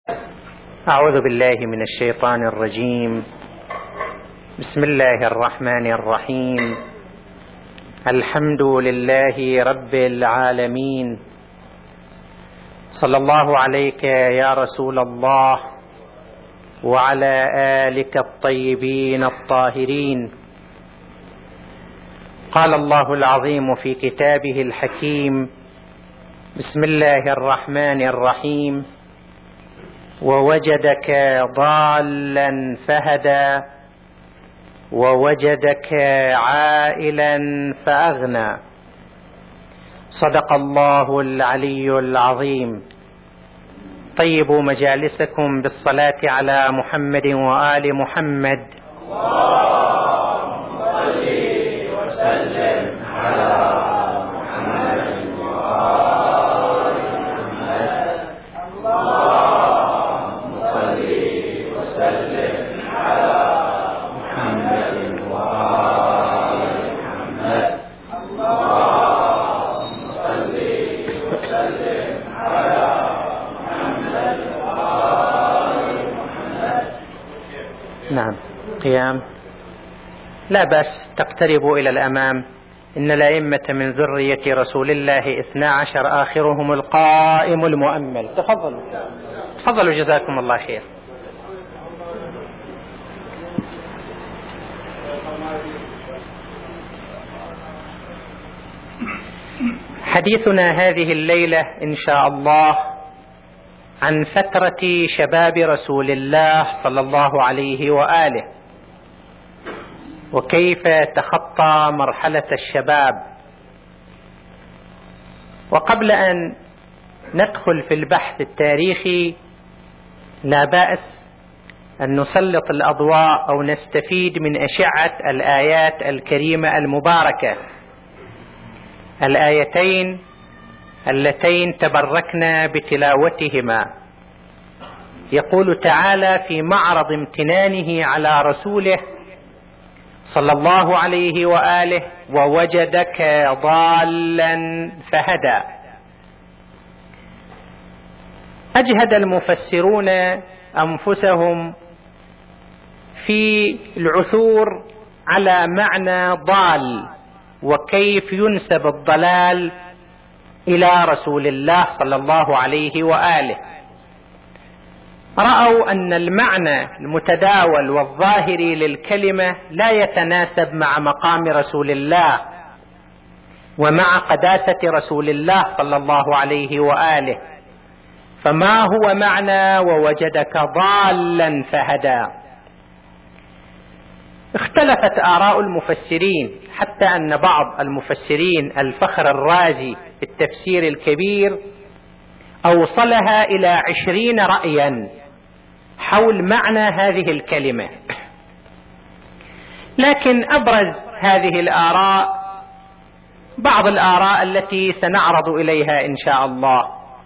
أعوذ بالله من الشيطان الرجيم. بسم الله الرحمن الرحيم. الحمد لله رب العالمين. صلى الله عليك يا رسول الله وعلى آلك الطيبين الطاهرين. قال الله العظيم في كتابه الحكيم: بسم الله الرحمن الرحيم. ووجدك ضالا فهدى ووجدك عائلا فأغنى. صدق الله العلي العظيم. طيبوا مجالسكم بالصلاة على محمد وآل محمد. اللهم صل وسلم على محمد وآل محمد. اللهم صل وسلم على محمد وآل محمد. اللهم صل وسلم على محمد وآل محمد. نعم، قيام. لا بأس، تقتربوا إلى الأمام. إن الأئمة من ذرية رسول الله 12 آخرهم القائم المؤمل. تفضلوا تفضلوا، جزاكم الله خير. حديثنا هذه الليلة إن شاء الله عن فترة شباب رسول الله صلى الله عليه وآله، وكيف تخطى مرحلة الشباب. وقبل أن ندخل في البحث التاريخي لا بأس أن نسلط الأضواء أو نستفيد من أشعة الآيات الكريمة المباركة، الآيتين اللتين تبركنا بتلاوتهما. يقول تعالى في معرض امتنانه على رسوله صلى الله عليه وآله: ووجدك ضالا فهدى. أجهد المفسرون أنفسهم في العثور على معنى ضال وكيف ينسب الضلال إلى رسول الله صلى الله عليه وآله. رأوا أن المعنى المتداول والظاهري للكلمة لا يتناسب مع مقام رسول الله ومع قداسة رسول الله صلى الله عليه وآله. فما هو معنى ووجدك ضالا فهدى؟ اختلفت آراء المفسرين، حتى أن بعض المفسرين الفخر الرازي في التفسير الكبير أوصلها إلى 20 رأيا حول معنى هذه الكلمة. لكن أبرز هذه الآراء بعض الآراء التي سنعرض إليها إن شاء الله.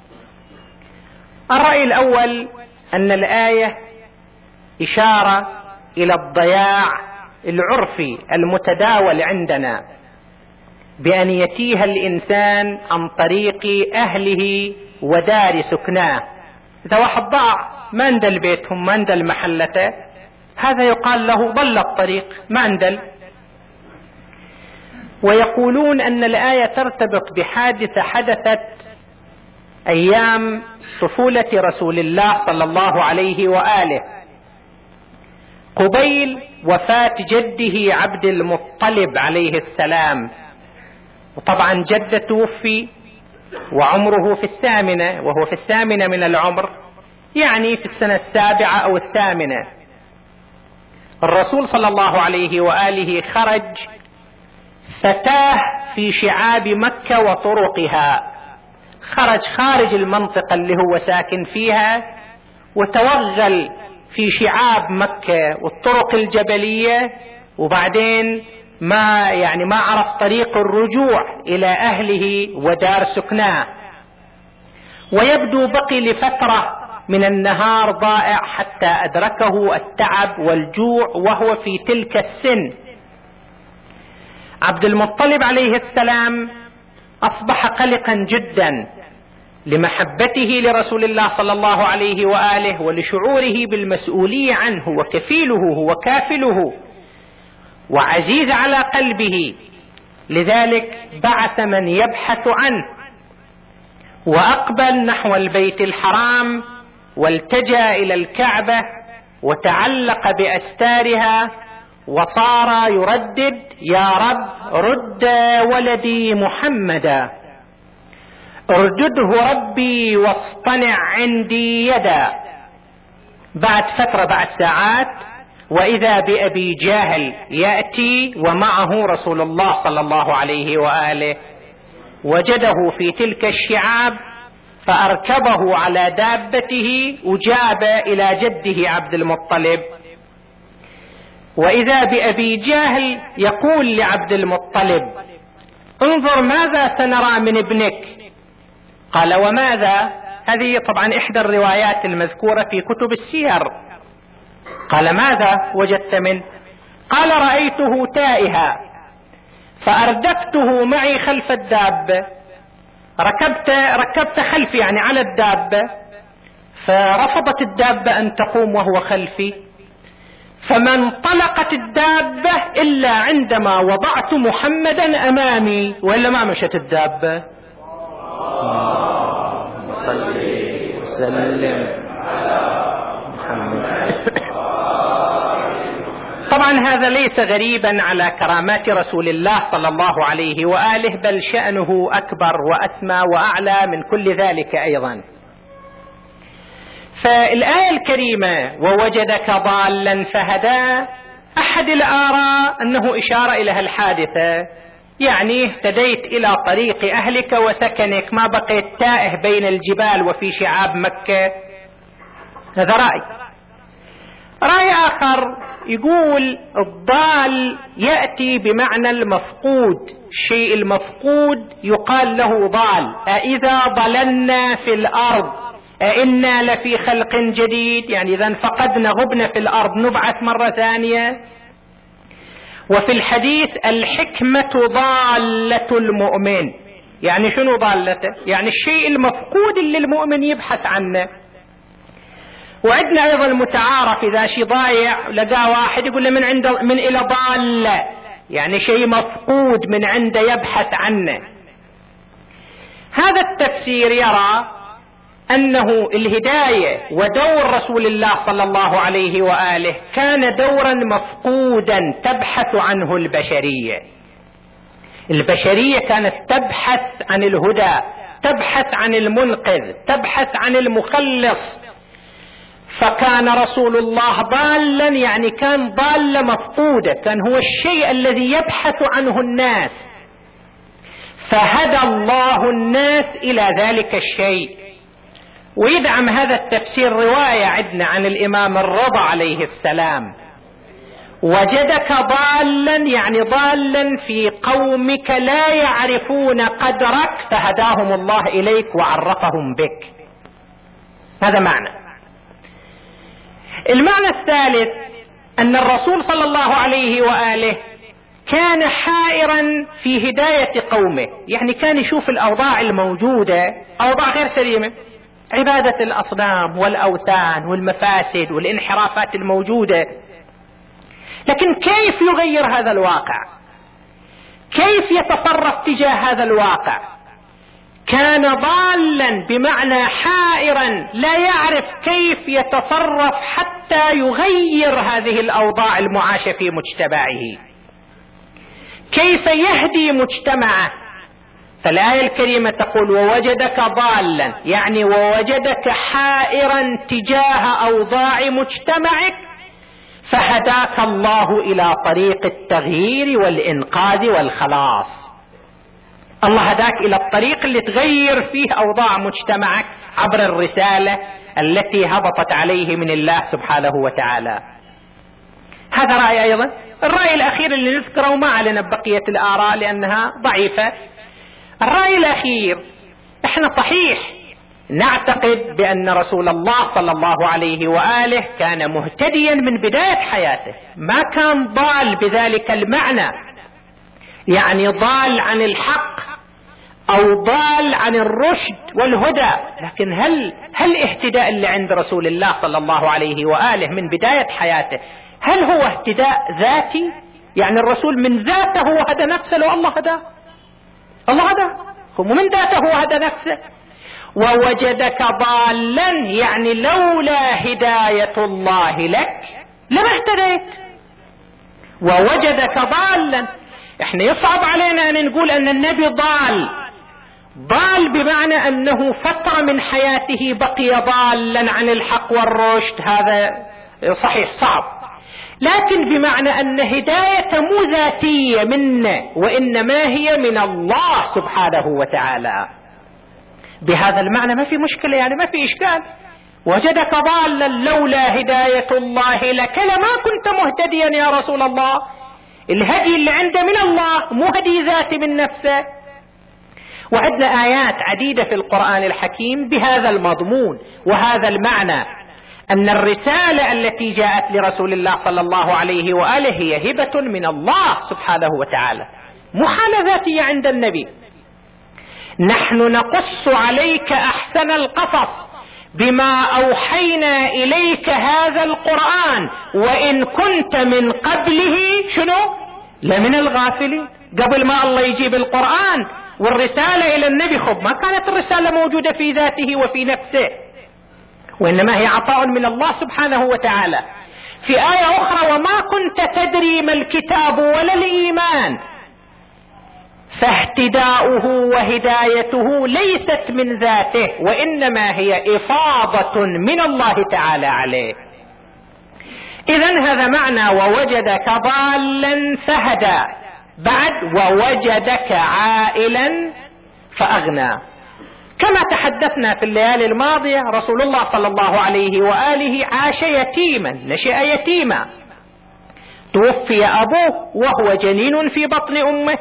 الرأي الأول أن الآية إشارة إلى الضياع العرفي المتداول عندنا، بأن يتيه الإنسان عن طريق أهله ودار سكناه. إذا واحد ضاع ما اندل بيتهم، ما اندل محلته، هذا يقال له ضل الطريق، ما اندل. ويقولون أن الآية ترتبط بحادثة حدثت أيام طفولة رسول الله صلى الله عليه وآله قبيل وفاة جده عبد المطلب عليه السلام. وطبعا جده توفي وعمره في 8، وهو في 8 من العمر، يعني في السنة 7 أو 8. الرسول صلى الله عليه وآله خرج فتاه في شعاب مكة وطرقها، خرج خارج المنطقة اللي هو ساكن فيها وتوغل في شعاب مكة والطرق الجبلية، وبعدين ما عرف طريق الرجوع إلى أهله ودار سكناه. ويبدو بقي لفترة من النهار ضائع حتى أدركه التعب والجوع وهو في تلك السن. عبد المطلب عليه السلام أصبح قلقا جدا، لمحبته لرسول الله صلى الله عليه وآله ولشعوره بالمسؤولية عنه وكفيله هو كافله وعزيز على قلبه، لذلك بعث من يبحث عنه وأقبل نحو البيت الحرام والتجأ إلى الكعبة وتعلق بأستارها وصار يردد: يا رب رد ولدي محمدا، اردده ربي واصطنع عندي يدا. بعد فترة، بعد ساعات، وإذا بأبي جهل يأتي ومعه رسول الله صلى الله عليه وآله، وجده في تلك الشعاب فأركبه على دابته وجاب إلى جده عبد المطلب. وإذا بأبي جهل يقول لعبد المطلب: انظر ماذا سنرى من ابنك. قال: وماذا؟ هذه طبعا إحدى الروايات المذكورة في كتب السير. قال: ماذا وجدت منه؟ قال: رأيته تائها فأردفته معي خلف الدابة، ركبت خلفي يعني على الدابة، فرفضت الدابة أن تقوم وهو خلفي، فما انطلقت الدابة إلا عندما وضعت محمدا أمامي، وإلا ما مشت الدابة. صل وسلم على محمد. طبعا هذا ليس غريبا على كرامات رسول الله صلى الله عليه وآله، بل شأنه أكبر وأسمى وأعلى من كل ذلك أيضا. فالآية الكريمة ووجدك ضالا فهدى، أحد الآراء أنه إشارة إلى الحادثة، يعني اهتديت إلى طريق أهلك وسكنك، ما بقيت تائه بين الجبال وفي شعاب مكة. هذا رأي آخر يقول الضال يأتي بمعنى المفقود، الشيء المفقود يقال له ضال. أإذا ضللنا في الأرض أإنا لفي خلق جديد، يعني إذا فقدنا غبنا في الأرض نبعث مرة ثانية. وفي الحديث الحكمة ضالة المؤمن، يعني شنو ضالته؟ يعني الشيء المفقود اللي المؤمن يبحث عنه. وعندنا أيضا المتعارف، إذا شيء ضايع لقى واحد يقول له من إلى ضالة، يعني شيء مفقود من عنده يبحث عنه. هذا التفسير يرى أنه الهداية ودور رسول الله صلى الله عليه وآله كان دورا مفقودا تبحث عنه البشرية كانت تبحث عن الهدى، تبحث عن المنقذ، تبحث عن المخلص. فكان رسول الله ضالا، يعني كان ضالة مفقودة، كان هو الشيء الذي يبحث عنه الناس، فهدى الله الناس إلى ذلك الشيء. ويدعم هذا التفسير رواية عندنا عن الإمام الرضا عليه السلام: وجدك ضالا، يعني ضالا في قومك لا يعرفون قدرك فهداهم الله إليك وعرفهم بك. هذا معنى. المعنى الثالث أن الرسول صلى الله عليه وآله كان حائرا في هداية قومه، يعني كان يشوف الأوضاع الموجودة أوضاع غير سليمة، عبادة الأصنام والأوثان والمفاسد والانحرافات الموجودة، لكن كيف يغير هذا الواقع؟ كيف يتصرف تجاه هذا الواقع؟ كان ضالا بمعنى حائرا لا يعرف كيف يتصرف حتى يغير هذه الأوضاع المعاشة في مجتمعه، كيف يهدي مجتمعه. فالآية الكريمة تقول: ووجدك ضالا، يعني ووجدك حائرا تجاه أوضاع مجتمعك فهداك الله إلى طريق التغيير والإنقاذ والخلاص. الله هداك إلى الطريق اللي تغير فيه أوضاع مجتمعك عبر الرسالة التي هبطت عليه من الله سبحانه وتعالى. هذا رأي. أيضا الرأي الأخير اللي نذكره ما علينا بقية الآراء لأنها ضعيفة. الرأي الأخير، احنا صحيح نعتقد بأن رسول الله صلى الله عليه وآله كان مهتديا من بداية حياته، ما كان ضال بذلك المعنى، يعني ضال عن الحق أو ضال عن الرشد والهدى. لكن هل اهتداء اللي عند رسول الله صلى الله عليه وآله من بداية حياته هل هو اهتداء ذاتي؟ يعني الرسول من ذاته هدى نفسه لو الله هداه؟ الله هداه ومن ذاته هدى نفسه. ووجدك ضالا يعني لولا هداية الله لك لما اهتديت. ووجدك ضالا، احنا يصعب علينا ان نقول ان النبي ضال بمعنى انه فترة من حياته بقي ضالا عن الحق والرشد، هذا صحيح صعب، لكن بمعنى ان هداية مو ذاتية منا وانما هي من الله سبحانه وتعالى. بهذا المعنى ما في مشكلة، يعني ما في اشكال. وجدك ضالا لولا هداية الله لك لما كنت مهتديا يا رسول الله. الهدي اللي عنده من الله مو هدي ذاتي من نفسه. وعندنا آيات عديدة في القرآن الحكيم بهذا المضمون وهذا المعنى، أن الرسالة التي جاءت لرسول الله صلى الله عليه وآله هي هبة من الله سبحانه وتعالى، مو حالة ذاتية عند النبي. نحن نقص عليك أحسن القصص بما أوحينا إليك هذا القرآن وإن كنت من قبله لمن الغافلين. قبل ما الله يجيب القرآن والرسالة إلى النبي ما كانت الرسالة موجودة في ذاته وفي نفسه، وإنما هي عطاء من الله سبحانه وتعالى. في آية أخرى وما كنت تدري ما الكتاب ولا الإيمان فاهتداؤه وهدايته ليست من ذاته وإنما هي إفاضة من الله تعالى عليه. إذن هذا معنى ووجدك ضالا فهدى. بعد ووجدك عائلا فأغنى. كما تحدثنا في الليالي الماضية رسول الله صلى الله عليه وآله عاش يتيما، نشأ يتيما، توفي أبوه وهو جنين في بطن أمه،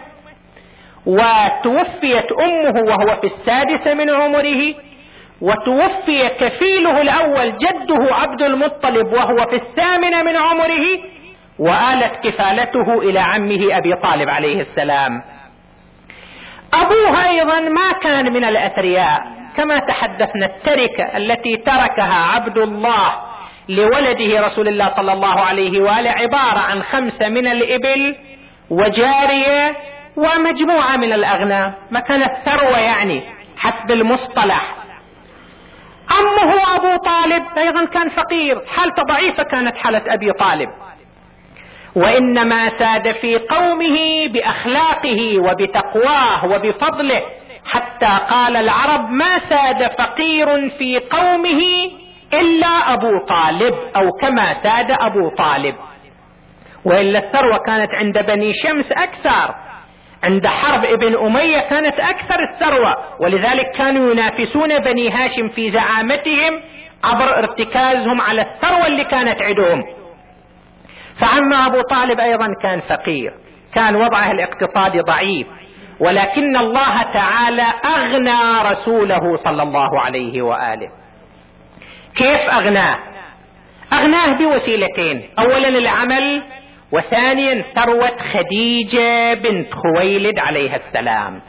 وتوفيت أمه وهو في 6 من عمره، وتوفي كفيله الأول جده عبد المطلب وهو في 8 من عمره، وآلت كفالته إلى عمه أبي طالب عليه السلام. أبوه أيضا ما كان من الأثرياء، كما تحدثنا التركة التي تركها عبد الله لولده رسول الله صلى الله عليه وآله عبارة عن 5 من الإبل وجارية ومجموعة من الأغنام، ما كانت ثروة يعني حسب المصطلح. عمه أبو طالب أيضا كان فقير، حالته ضعيفة كانت حالة أبي طالب، وإنما ساد في قومه بأخلاقه وبتقواه وبفضله، حتى قال العرب ما ساد فقير في قومه إلا أبو طالب، أو كما ساد أبو طالب. وإلا الثروة كانت عند بني شمس أكثر، عند حرب ابن أمية كانت أكثر الثروة، ولذلك كانوا ينافسون بني هاشم في زعامتهم عبر ارتكازهم على الثروة اللي كانت عندهم. فعم أبو طالب أيضا كان فقير، كان وضعه الاقتصادي ضعيف، ولكن الله تعالى أغنى رسوله صلى الله عليه وآله. كيف أغناه؟ أغناه بوسيلتين، أولا العمل، وثانيا ثروة خديجة بنت خويلد عليها السلام.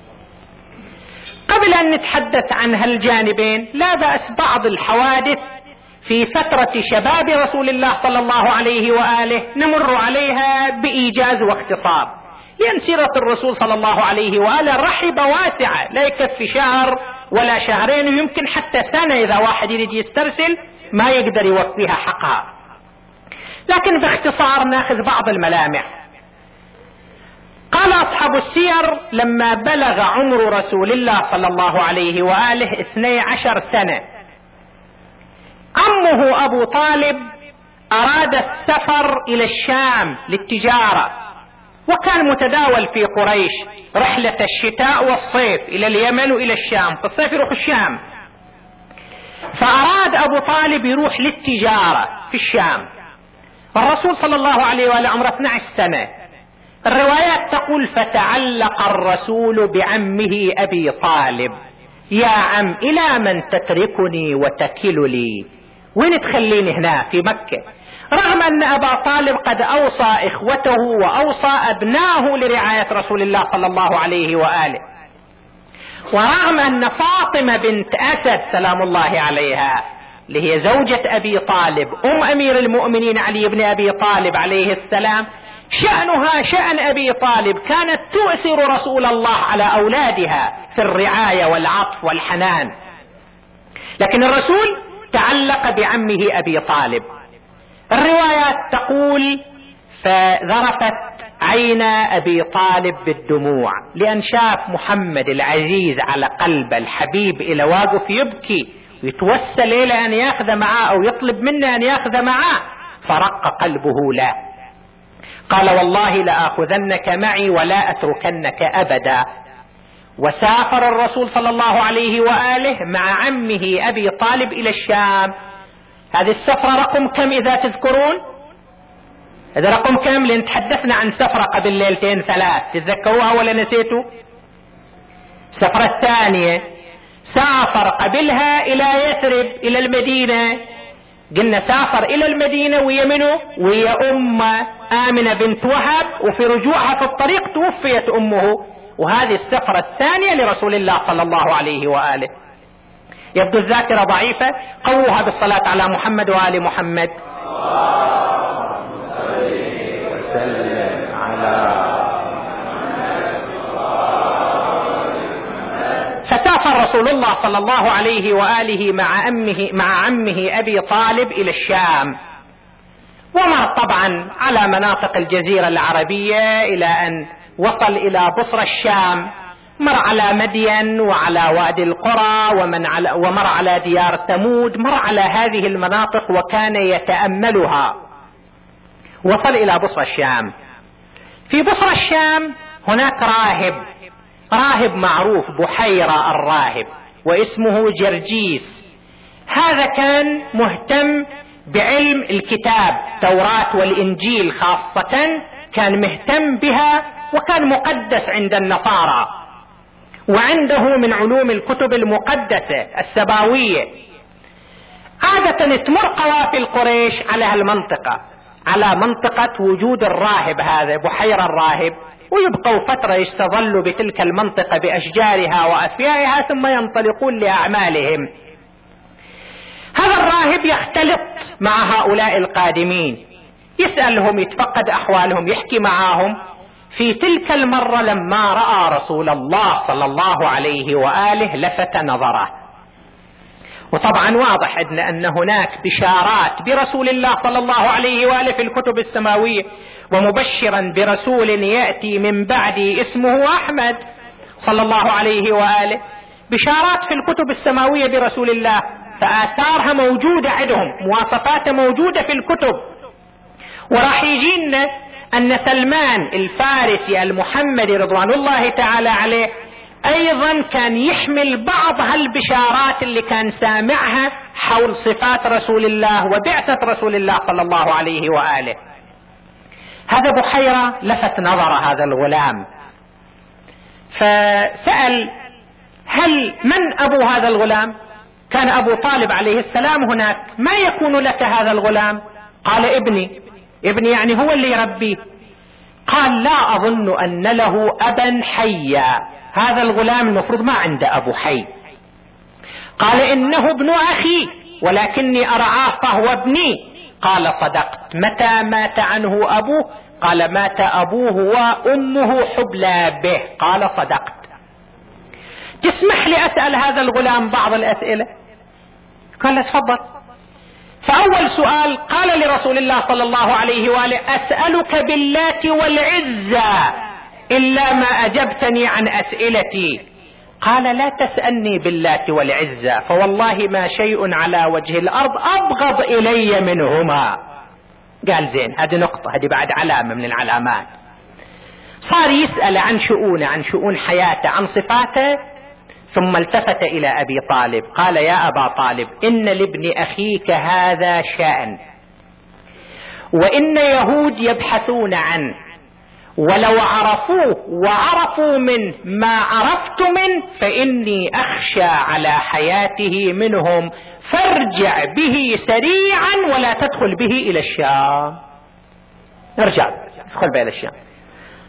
قبل أن نتحدث عن هالجانبين لا بأس بعض الحوادث في فترة شباب رسول الله صلى الله عليه وآله نمر عليها بإيجاز واختصار، لأن سيرة الرسول صلى الله عليه وآله رحبة واسعة، لا يكفي شهر ولا شهرين، ويمكن حتى سنة إذا واحد يريد يسترسل ما يقدر يوفيها حقها، لكن باختصار ناخذ بعض الملامح. قال أصحاب السير لما بلغ عمر رسول الله صلى الله عليه وآله 12 سنة عمه أبو طالب أراد السفر إلى الشام للتجارة، وكان متداول في قريش رحلة الشتاء والصيف إلى اليمن وإلى الشام، في الصيف يروح الشام، فأراد أبو طالب يروح للتجارة في الشام. الرسول صلى الله عليه وآله عمره 12 سنة. الروايات تقول فتعلق الرسول بعمه أبي طالب، يا عم إلى من تتركني وتكل لي، وين تخليني هنا في مكة؟ رغم أن أبا طالب قد أوصى إخوته وأوصى أبناه لرعاية رسول الله صلى الله عليه وآله، ورغم أن فاطمة بنت أسد سلام الله عليها اللي هي زوجة أبي طالب أمير المؤمنين علي بن أبي طالب عليه السلام شأنها شأن أبي طالب، كانت تؤثر رسول الله على أولادها في الرعاية والعطف والحنان، لكن الرسول تعلق بعمه أبي طالب. الروايات تقول فذرفت عين أبي طالب بالدموع لأن شاف محمد العزيز على قلب الحبيب إلى واقف يبكي ويتوسل إلى أن يأخذ معه أو يطلب منه أن يأخذ معه، فرق قلبه له. قال والله لآخذنك معي ولا أتركنك أبدا. وسافر الرسول صلى الله عليه وآله مع عمه أبي طالب إلى الشام. هذه السفرة رقم كم إذا تذكرون؟ هذا رقم كم؟ لأن تحدثنا عن سفرة قبل ليلتين ثلاث، تتذكروها ولا نسيتوا؟ السفرة الثانية سافر قبلها إلى يثرب إلى المدينة، قلنا سافر إلى المدينة ويا منه؟ ويا آمنة بنت وهب، وفي رجوعها في الطريق توفيت أمه. وهذه السفرة الثانية لرسول الله صلى الله عليه وآله. يبدو الذاكرة ضعيفة، قوها بالصلاة على محمد وآل محمد. وسلم على فسافر رسول الله صلى الله عليه وآله مع عمه أبي طالب إلى الشام، ومر طبعا على مناطق الجزيرة العربية إلى أن وصل إلى بصرى الشام، مر على مدين وعلى وادي القرى ومر على ديار ثمود، مر على هذه المناطق وكان يتأملها. وصل إلى بصرى الشام. في بصرى الشام هناك راهب معروف بحيرة الراهب، واسمه جرجيس. هذا كان مهتم بعلم الكتاب، توراة والإنجيل خاصة كان مهتم بها، وكان مقدس عند النصارى، وعنده من علوم الكتب المقدسة السباوية. عادة تمر قوافل قريش على هالمنطقة، على منطقة وجود الراهب هذا بحيرة الراهب، ويبقوا فترة يستظلوا بتلك المنطقة بأشجارها وأفيائها ثم ينطلقون لأعمالهم. هذا الراهب يختلط مع هؤلاء القادمين، يسألهم، يتفقد أحوالهم، يحكي معهم. في تلك المرة لما رأى رسول الله صلى الله عليه وآله لفت نظره. وطبعا واضح أن هناك بشارات برسول الله صلى الله عليه وآله في الكتب السماوية، ومبشرا برسول يأتي من بعدي اسمه أحمد صلى الله عليه وآله. بشارات في الكتب السماوية برسول الله، فآثارها موجودة عندهم، مواصفاتها موجودة في الكتب. وراح يجينا أن سلمان الفارسي المحمدي رضوان الله تعالى عليه أيضا كان يحمل بعض هالبشارات اللي كان سامعها حول صفات رسول الله وبعثة رسول الله صلى الله عليه وآله. هذا بحيرة لفت نظر هذا الغلام، فسأل من أبو هذا الغلام؟ كان أبو طالب عليه السلام هناك. ما يكون لك هذا الغلام؟ قال ابني يعني هو اللي يربيه. قال لا أظن أن له أبا حيا، هذا الغلام المفروض ما عنده أبو حي. قال إنه ابن أخي ولكني أرعاه فهو ابني. قال صدقت. متى مات عنه أبوه؟ قال مات أبوه وأمه حبلى به. قال صدقت. تسمح لي أسأل هذا الغلام بعض الأسئلة؟ قال تفضل. فأول سؤال قال لرسول الله صلى الله عليه وآله أسألك باللات والعزى إلا ما أجبتني عن أسئلتي. قال لا تسألني باللات والعزى فوالله ما شيء على وجه الأرض أبغض إلي منهما. قال زين، هذه نقطة، هذه بعد علامة من العلامات. صار يسأل عن شؤون حياته، عن صفاته. ثم التفت إلى أبي طالب قال يا أبا طالب إن لابن أخيك هذا شأن، وإن يهود يبحثون عنه، ولو عرفوه وعرفوا منه ما عرفت منه فإني أخشى على حياته منهم، فارجع به سريعا ولا تدخل به إلى الشام. ارجع ادخل به إلى الشام.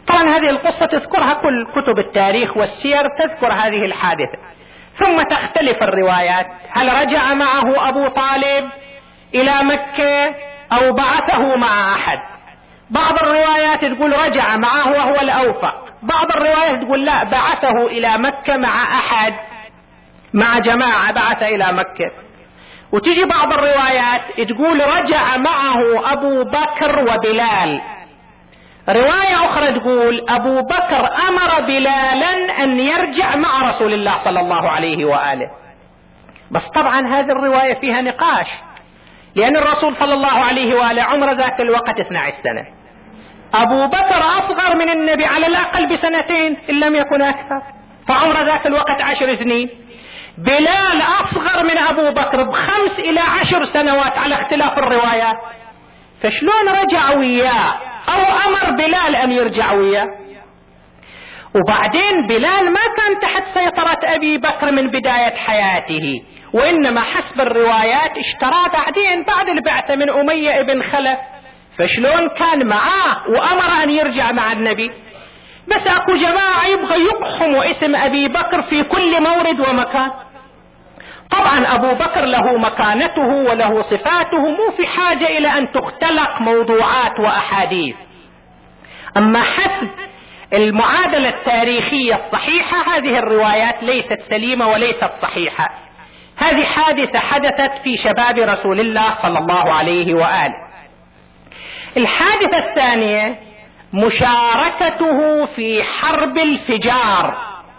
طبعا هذه القصة تذكرها كل كتب التاريخ والسير، تذكر هذه الحادثة. ثم تختلف الروايات، هل رجع معه أبو طالب إلى مكة أو بعثه مع أحد؟ بعض الروايات تقول رجع معه وهو الأوفق، بعض الروايات تقول لا، بعثه إلى مكة مع أحد، مع جماعة بعث إلى مكة. وتجي بعض الروايات تقول رجع معه أبو بكر وبلال. رواية أخرى تقول أبو بكر أمر بلالا أن يرجع مع رسول الله صلى الله عليه وآله. بس طبعا هذه الرواية فيها نقاش، لأن الرسول صلى الله عليه وآله عمر ذاك الوقت 12 سنة، أبو بكر أصغر من النبي على الأقل بسنتين إن لم يكن أكثر، فعمر ذاك الوقت 10 سنين. بلال أصغر من أبو بكر ب5 إلى 10 سنوات على اختلاف الروايات، فشلون رجع وياه أو أمر بلال أن يرجع وياه؟ وبعدين بلال ما كان تحت سيطرة أبي بكر من بداية حياته، وإنما حسب الروايات اشتراه بعدين بعد البعثة من أمية ابن خلف، فشلون كان معاه وأمر أن يرجع مع النبي؟ بس أكو جماعة يبغى يقحموا اسم أبي بكر في كل مورد ومكان. طبعا أبو بكر له مكانته وله صفاته، مو في حاجة إلى أن تختلق موضوعات وأحاديث. أما حسب المعادلة التاريخية الصحيحة هذه الروايات ليست سليمة وليست صحيحة. هذه حادثة حدثت في شباب رسول الله صلى الله عليه وآله. الحادثة الثانية مشاركته في حرب الفجار،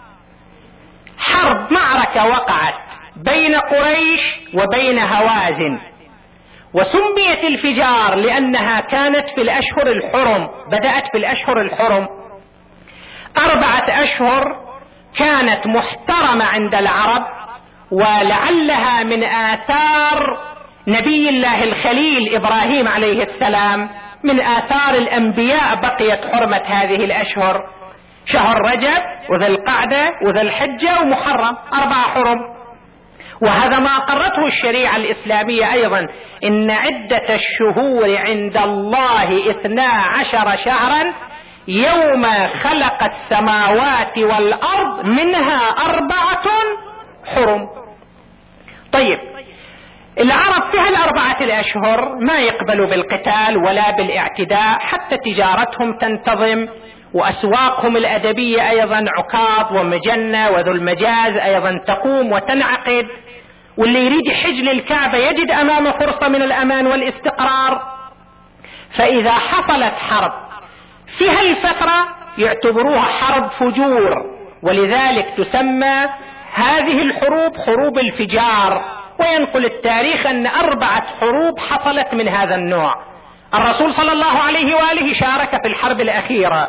حرب معركة وقعت بين قريش وبين هوازن، وسميت الفجار لأنها كانت في الأشهر الحرم، بدأت في الأشهر الحرم 4 أشهر كانت محترمة عند العرب، ولعلها من آثار نبي الله الخليل إبراهيم عليه السلام، من آثار الأنبياء بقيت حرمة هذه الأشهر، شهر رجب وذي القعدة وذي الحجة ومحرم، 4 حرم. وهذا ما أقرته الشريعة الإسلامية أيضا، إن عدة الشهور عند الله 12 شهرا يوم خلق السماوات والأرض منها 4 حرم. طيب العرب في هال4 الأشهر ما يقبلوا بالقتال ولا بالاعتداء، حتى تجارتهم تنتظم، وأسواقهم الأدبية أيضا عكاظ ومجنة وذو المجاز أيضا تقوم وتنعقد، واللي يريد يحج للكعبة يجد أمامه فرصة من الأمان والاستقرار. فإذا حصلت حرب في هالفترة يعتبروها حرب فجور، ولذلك تسمى هذه الحروب حروب الفجار. وينقل التاريخ أن 4 حروب حصلت من هذا النوع. الرسول صلى الله عليه وآله شارك في الحرب الأخيرة.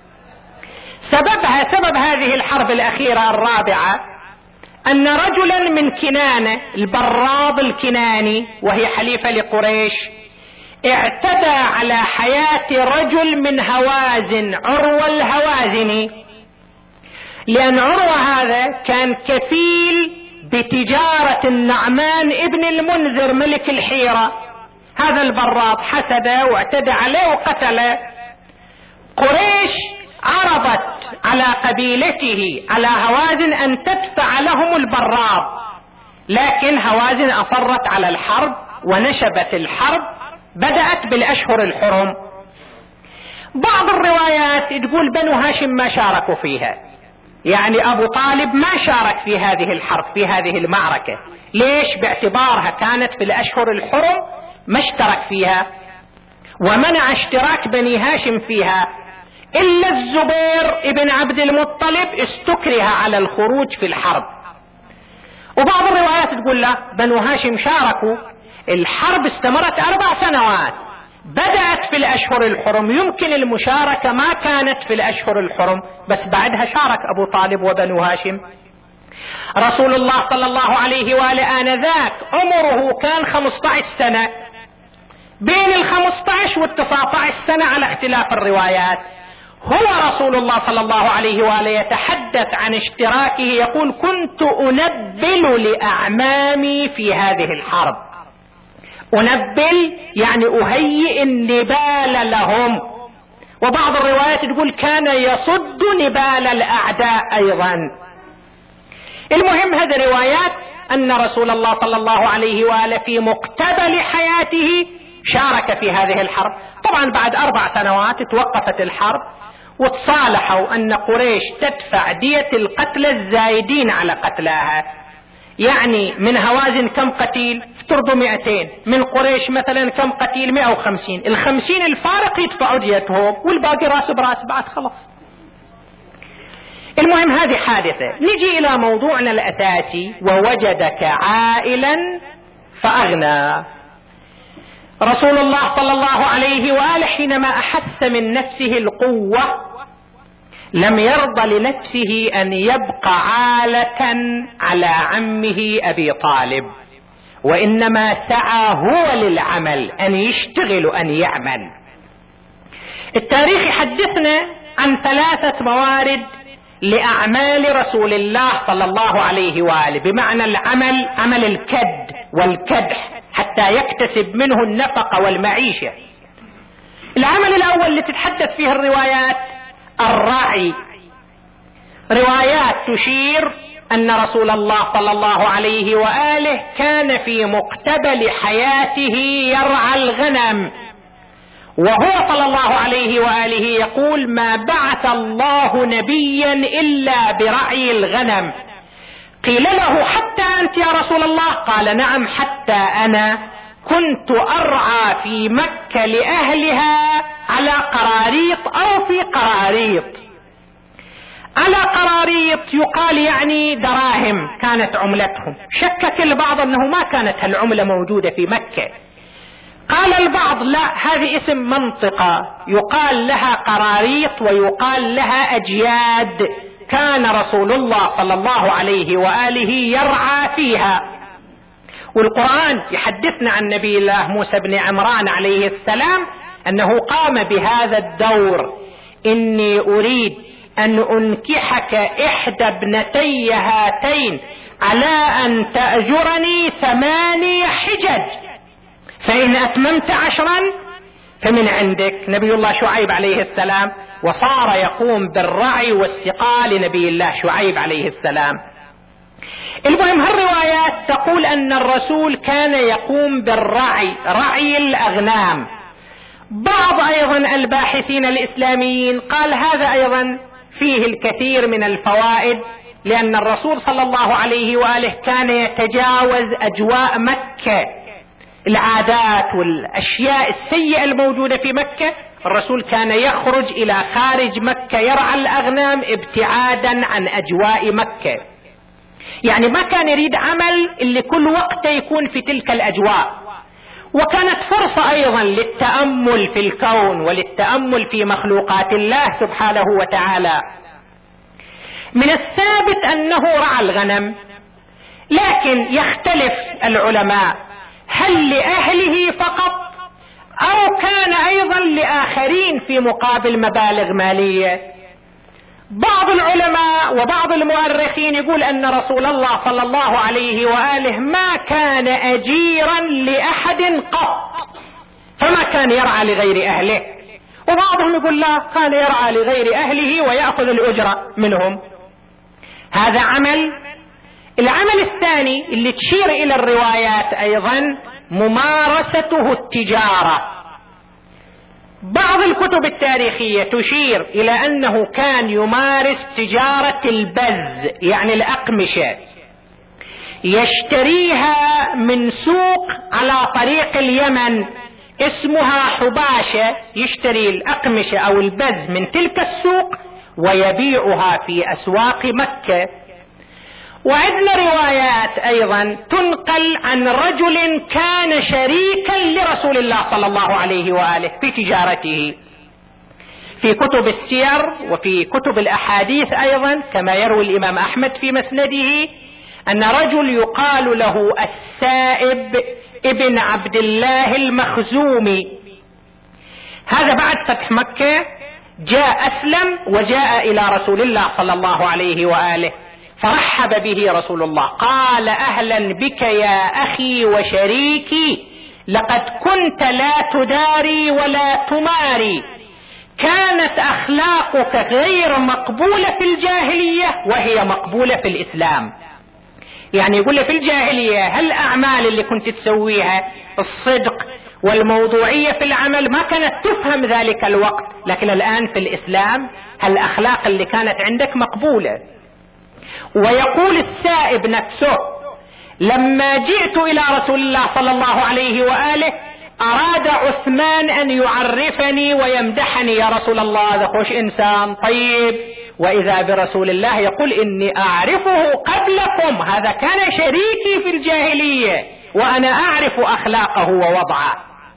سبب هذه الحرب الأخيرة الرابعة أن رجلا من كنانة، البراض الكناني وهي حليفة لقريش، اعتدى على حياة رجل من هوازن، عروة الهوازني، لأن عروة هذا كان كفيل بتجارة النعمان ابن المنذر ملك الحيرة. هذا البراض حسده واعتدى عليه وقتله. قريش عرضت على قبيلته على هوازن أن تدفع لهم البراض، لكن هوازن أصرت على الحرب ونشبت الحرب، بدأت بالأشهر الحرم. بعض الروايات تقول بنو هاشم ما شاركوا فيها، يعني أبو طالب ما شارك في هذه الحرب، في هذه المعركة. ليش؟ باعتبارها كانت في الأشهر الحرم ما اشترك فيها، ومنع اشتراك بني هاشم فيها، إلا الزبير ابن عبد المطلب استكره على الخروج في الحرب. وبعض الروايات تقول لا، بنو هاشم شاركوا. الحرب استمرت 4 سنوات، بدأت في الأشهر الحرم، يمكن المشاركة ما كانت في الأشهر الحرم، بس بعدها شارك أبو طالب وبنو هاشم. رسول الله صلى الله عليه وآله آنذاك عمره كان 15 سنة، بين 15 و19 سنة على اختلاف الروايات. هو رسول الله صلى الله عليه وآله يتحدث عن اشتراكه، يقول كنت أنبل لأعمامي في هذه الحرب. أنبل يعني أهيئ النبال لهم، وبعض الروايات تقول كان يصد نبال الأعداء أيضا. المهم هذه روايات أن رسول الله صلى الله عليه وآله في مقتبل حياته شارك في هذه الحرب. طبعا بعد 4 سنوات توقفت الحرب وتصالحوا أن قريش تدفع دية القتلى الزايدين على قتلاها. يعني من هوازن كم قتيل؟ افترضوا 200. من قريش مثلا كم قتيل؟ 150. 50 الفارق يدفعوا ديتهم والباقي راس براس بعد خلاص. المهم هذه حادثة. نجي إلى موضوعنا الأساسي، ووجدك عائلا فأغنى. رسول الله صلى الله عليه وآله حينما أحس من نفسه القوة لم يرضى لنفسه أن يبقى عالة على عمه أبي طالب، وإنما سعى هو للعمل، أن يشتغل وأن يعمل. التاريخ يحدثنا عن 3 موارد لأعمال رسول الله صلى الله عليه وآله، بمعنى العمل، عمل الكد والكدح حتى يكتسب منه النفقة والمعيشة. العمل الأول اللي تتحدث فيه الروايات الرعي. روايات تشير أن رسول الله صلى الله عليه وآله كان في مقتبل حياته يرعى الغنم، وهو صلى الله عليه وآله يقول: ما بعث الله نبيا إلا برعي الغنم. قيل له: حتى أنت يا رسول الله؟ قال: نعم، حتى أنا كنت أرعى في مكة لأهلها على قراريط أو في قراريط. على قراريط يقال يعني دراهم كانت عملتهم. شكك البعض أنه ما كانت هالعملة موجودة في مكة. قال البعض: لا، هذه اسم منطقة يقال لها قراريط ويقال لها أجياد، كان رسول الله صلى الله عليه وآله يرعى فيها. والقرآن يحدثنا عن نبي الله موسى بن عمران عليه السلام أنه قام بهذا الدور: إني أريد أن أنكحك إحدى ابنتي هاتين على أن تأجرني 8 حجج، فإن أتممت 10 فمن عندك. نبي الله شعيب عليه السلام وصار يقوم بالرعي والسقاء لنبي الله شعيب عليه السلام. المهم هالروايات تقول أن الرسول كان يقوم بالرعي، رعي الأغنام. بعض أيضا الباحثين الإسلاميين قال هذا أيضا فيه الكثير من الفوائد، لأن الرسول صلى الله عليه وآله كان يتجاوز أجواء مكة، العادات والأشياء السيئة الموجودة في مكة. الرسول كان يخرج إلى خارج مكة يرعى الأغنام ابتعادا عن أجواء مكة، يعني ما كان يريد عمل اللي كل وقت يكون في تلك الأجواء. وكانت فرصة أيضا للتأمل في الكون وللتأمل في مخلوقات الله سبحانه وتعالى. من الثابت أنه رعى الغنم، لكن يختلف العلماء هل لأهله فقط أو كان أيضا لآخرين في مقابل مبالغ مالية. بعض العلماء وبعض المؤرخين يقول أن رسول الله صلى الله عليه وآله ما كان أجيرا لأحد قط، فما كان يرعى لغير أهله. وبعضهم يقول لا، كان يرعى لغير أهله ويأخذ الأجرة منهم. هذا عمل. العمل الثاني اللي تشير إلى الروايات أيضا ممارسته التجارة. بعض الكتب التاريخية تشير إلى أنه كان يمارس تجارة البز، يعني الأقمشة، يشتريها من سوق على طريق اليمن اسمها حباشة، يشتري الأقمشة أو البز من تلك السوق ويبيعها في أسواق مكة. وعندنا روايات أيضا تنقل عن رجل كان شريكا لرسول الله صلى الله عليه وآله في تجارته، في كتب السير وفي كتب الأحاديث أيضا، كما يروي الإمام أحمد في مسنده أن رجل يقال له السائب ابن عبد الله المخزومي، هذا بعد فتح مكة جاء أسلم وجاء إلى رسول الله صلى الله عليه وآله، فرحب به رسول الله، قال: أهلا بك يا أخي وشريكي، لقد كنت لا تداري ولا تماري، كانت أخلاقك غير مقبولة في الجاهلية وهي مقبولة في الإسلام. يعني يقول في الجاهلية الأعمال اللي كنت تسويها، الصدق والموضوعية في العمل، ما كانت تفهم ذلك الوقت، لكن الآن في الإسلام الأخلاق اللي كانت عندك مقبولة. ويقول السائب نفسه: لما جئت إلى رسول الله صلى الله عليه وآله أراد عثمان أن يعرفني ويمدحني: يا رسول الله هذا خوش إنسان طيب. وإذا برسول الله يقول: إني أعرفه قبلكم، هذا كان شريكي في الجاهلية وأنا أعرف أخلاقه ووضعه.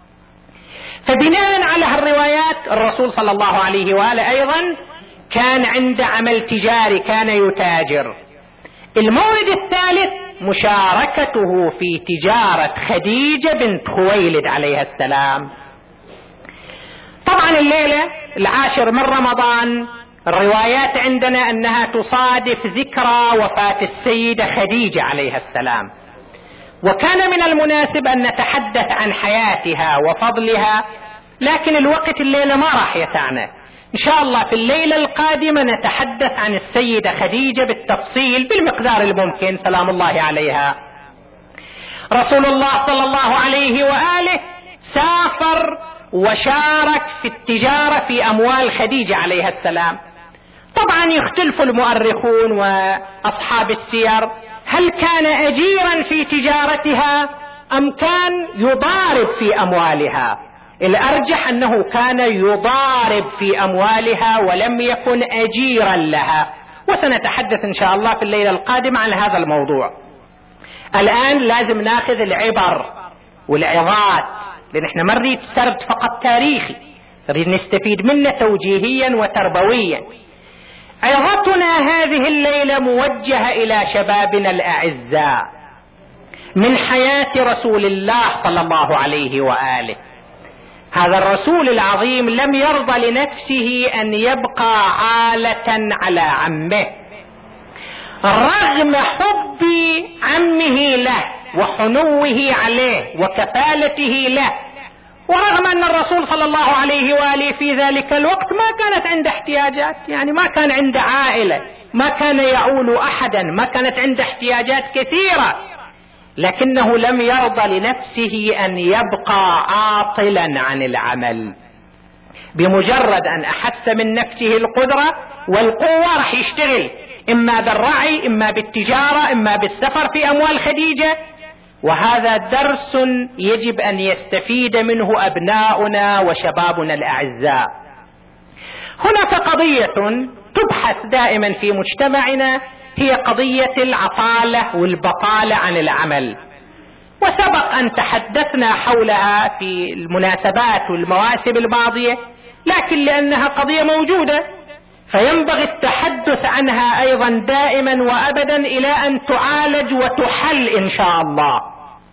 فبناء على الروايات الرسول صلى الله عليه وآله أيضا كان عنده عمل تجاري، كان يتاجر. المورد الثالث مشاركته في تجارة خديجة بنت خويلد عليها السلام. طبعا الليلة 10 من رمضان الروايات عندنا أنها تصادف ذكرى وفاة السيدة خديجة عليها السلام، وكان من المناسب أن نتحدث عن حياتها وفضلها، لكن الوقت الليلة ما راح يسعنا. إن شاء الله في الليلة القادمة نتحدث عن السيدة خديجة بالتفصيل بالمقدار الممكن سلام الله عليها. رسول الله صلى الله عليه وآله سافر وشارك في التجارة في أموال خديجة عليها السلام. طبعا يختلف المؤرخون وأصحاب السير هل كان أجيرا في تجارتها أم كان يضارب في أموالها. الأرجح أنه كان يضارب في أموالها ولم يكن أجيرا لها، وسنتحدث إن شاء الله في الليلة القادمة عن هذا الموضوع. الآن لازم ناخذ العبر والعظات، لأن احنا ما نريد سرد فقط تاريخي، نريد نستفيد منه توجيهيا وتربويا. عظتنا هذه الليلة موجهة إلى شبابنا الأعزاء من حياة رسول الله صلى الله عليه وآله. هذا الرسول العظيم لم يرضى لنفسه أن يبقى عالة على عمه، رغم حب عمه له وحنوه عليه وكفالته له، ورغم أن الرسول صلى الله عليه وآله في ذلك الوقت ما كانت عنده احتياجات، يعني ما كان عنده عائلة، ما كان يعول أحدا، ما كانت عنده احتياجات كثيرة، لكنه لم يرضى لنفسه أن يبقى عاطلا عن العمل. بمجرد أن أحس من نفسه القدرة والقوة راح يشتغل، إما بالرعي، إما بالتجارة، إما بالسفر في أموال خديجة. وهذا درس يجب أن يستفيد منه أبناؤنا وشبابنا الأعزاء. هناك قضية تبحث دائما في مجتمعنا، هي قضية العطالة والبطالة عن العمل، وسبق أن تحدثنا حولها في المناسبات والمواسم الماضية، لكن لأنها قضية موجودة فينبغي التحدث عنها أيضا دائما وأبدا إلى أن تعالج وتحل إن شاء الله.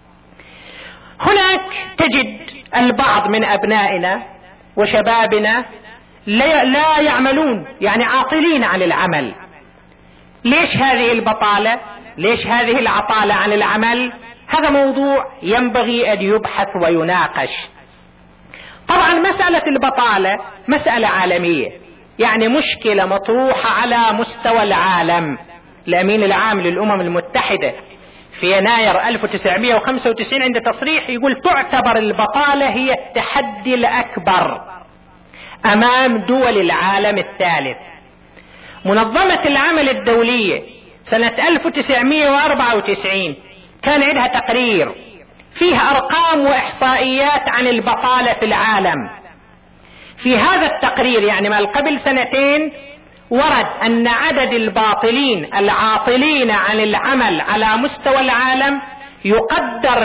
هناك تجد البعض من أبنائنا وشبابنا لا يعملون، يعني عاطلين عن العمل. ليش هذه البطالة؟ ليش هذه العطالة عن العمل؟ هذا موضوع ينبغي أن يبحث ويناقش. طبعا مسألة البطالة مسألة عالمية، يعني مشكلة مطروحة على مستوى العالم. الأمين العام للأمم المتحدة في يناير 1995 عند تصريح يقول: تعتبر البطالة هي التحدي الأكبر أمام دول العالم الثالث. منظمة العمل الدولية سنة 1994 كان عندها تقرير فيها أرقام وإحصائيات عن البطالة في العالم. في هذا التقرير يعني ما قبل سنتين ورد أن عدد الباطلين العاطلين عن العمل على مستوى العالم يقدر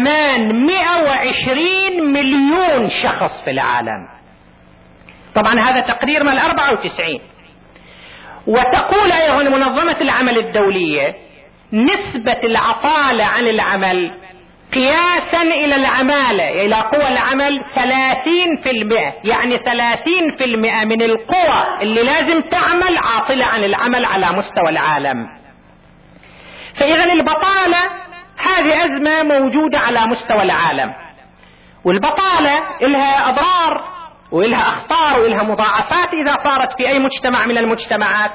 ب820 مليون شخص في العالم. طبعا هذا تقرير من 94. وتقول أيضا منظمة العمل الدولية نسبة العطالة عن العمل قياسا إلى العمالة إلى قوى العمل 30%، يعني 30% من القوى اللي لازم تعمل عاطلة عن العمل على مستوى العالم. فإذا البطالة هذه أزمة موجودة على مستوى العالم، والبطالة لها أضرار وإلها أخطار وإلها مضاعفات إذا صارت في أي مجتمع من المجتمعات.